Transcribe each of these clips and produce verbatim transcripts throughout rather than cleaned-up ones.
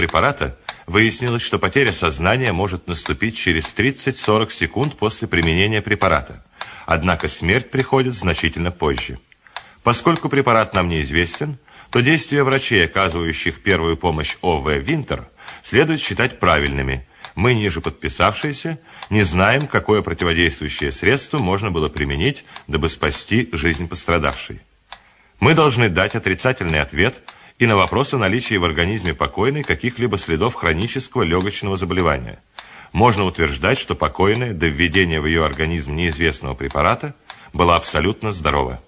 препарата, выяснилось, что потеря сознания может наступить через тридцать-сорок секунд после применения препарата. Однако смерть приходит значительно позже. Поскольку препарат нам неизвестен, то действия врачей, оказывающих первую помощь О В Винтер, следует считать правильными. Мы, ниже подписавшиеся, не знаем, какое противодействующее средство можно было применить, дабы спасти жизнь пострадавшей. Мы должны дать отрицательный ответ и на вопрос о наличии в организме покойной каких-либо следов хронического легочного заболевания. Можно утверждать, что покойная до введения в ее организм неизвестного препарата была абсолютно здорова.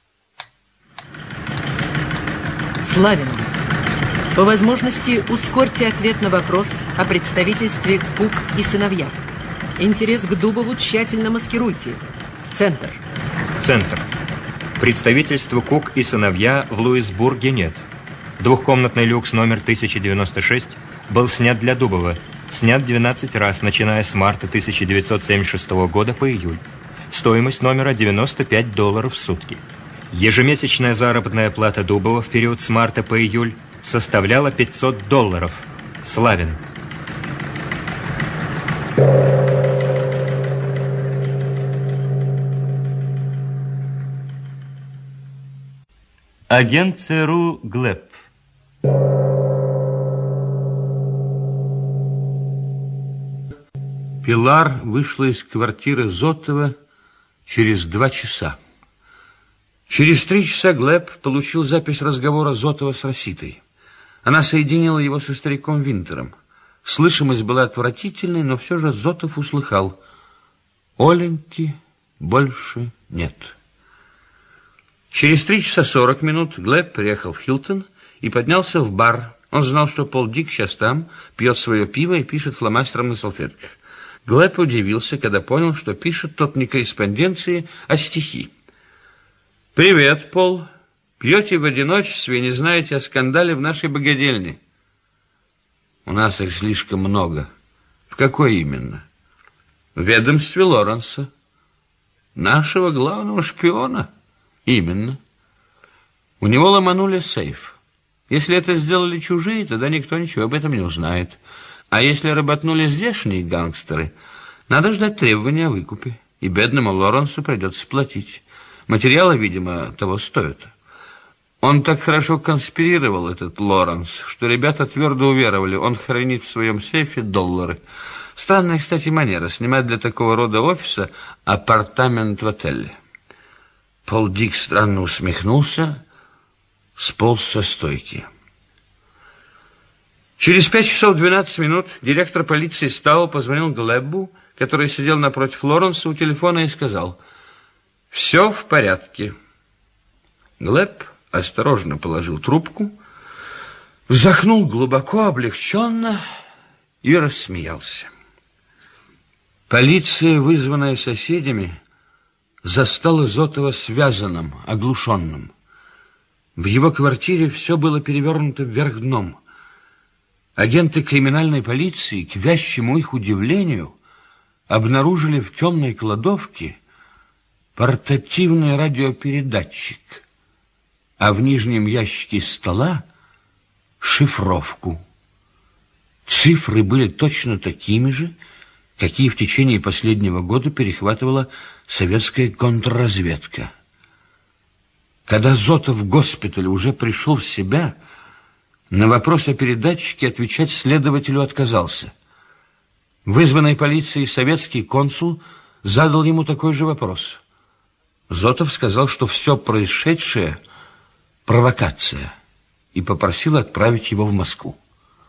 Славин, по возможности ускорьте ответ на вопрос о представительстве Кук и сыновья. Интерес к Дубову тщательно маскируйте. Центр. Центр. Представительства Кук и сыновья в Луисбурге нет. Двухкомнатный люкс номер тысяча девяносто шесть был снят для Дубова. Снят двенадцать раз, начиная с марта тысяча девятьсот семьдесят шестого года по июль. Стоимость номера девяносто пять долларов в сутки. Ежемесячная заработная плата Дубова в период с марта по июль составляла пятьсот долларов. Славин. Агент ЦРУ Глеб. Пилар вышла из квартиры Зотова через два часа. Через три часа Глеб получил запись разговора Зотова с Роситой. Она соединила его со стариком Винтером. Слышимость была отвратительной, но все же Зотов услыхал: Оленьки больше нет. Через три часа сорок минут Глеб приехал в Хилтон и поднялся в бар. Он знал, что Пол Дик сейчас там, пьет свое пиво и пишет фломастером на салфетках. Глеб удивился, когда понял, что пишет тот не корреспонденции, а стихи. «Привет, Пол. Пьете в одиночестве и не знаете о скандале в нашей богадельне?» «У нас их слишком много». «В какой именно?» «В ведомстве Лоренса». «Нашего главного шпиона?» «Именно. У него ломанули сейф. Если это сделали чужие, тогда никто ничего об этом не узнает. А если работнули здешние гангстеры, надо ждать требования о выкупе. И бедному Лоренсу придется платить. Материалы, видимо, того стоят. Он так хорошо конспирировал, этот Лоренс, что ребята твердо уверовали, он хранит в своем сейфе доллары. Странная, кстати, манера снимать для такого рода офиса апартамент в отеле. Пол Дик странно усмехнулся, сполз со стойки. Через пять часов двенадцать минут директор полиции Стау позвонил Глебу, который сидел напротив Лоренса у телефона, и сказал: «Все в порядке». Глеб осторожно положил трубку, вздохнул глубоко, облегченно и рассмеялся. Полиция, вызванная соседями, застала Зотова связанным, оглушенным. В его квартире все было перевернуто вверх дном. Агенты криминальной полиции, к вящему их удивлению, обнаружили в темной кладовке портативный радиопередатчик, а в нижнем ящике стола шифровку. Цифры были точно такими же, какие в течение последнего года перехватывала советская контрразведка. Когда Зотов в госпитале уже пришел в себя, на вопрос о передатчике отвечать следователю отказался. Вызванный полицией советский консул задал ему такой же вопрос. Зотов сказал, что все происшедшее – провокация, и попросил отправить его в Москву.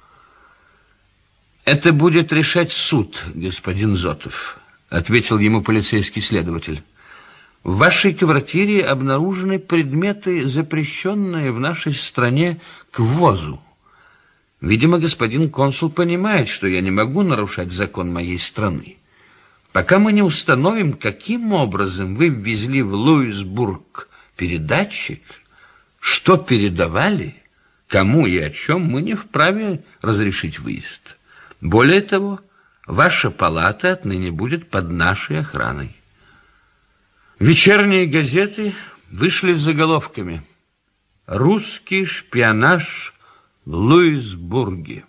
«Это будет решать суд, господин Зотов», — ответил ему полицейский следователь. «В вашей квартире обнаружены предметы, запрещенные в нашей стране к ввозу. Видимо, господин консул понимает, что я не могу нарушать закон моей страны. Пока мы не установим, каким образом вы ввезли в Луисбург передатчик, что передавали, кому и о чем, мы не вправе разрешить выезд. Более того, ваша палата отныне будет под нашей охраной». Вечерние газеты вышли с заголовками: «Русский шпионаж в Луисбурге».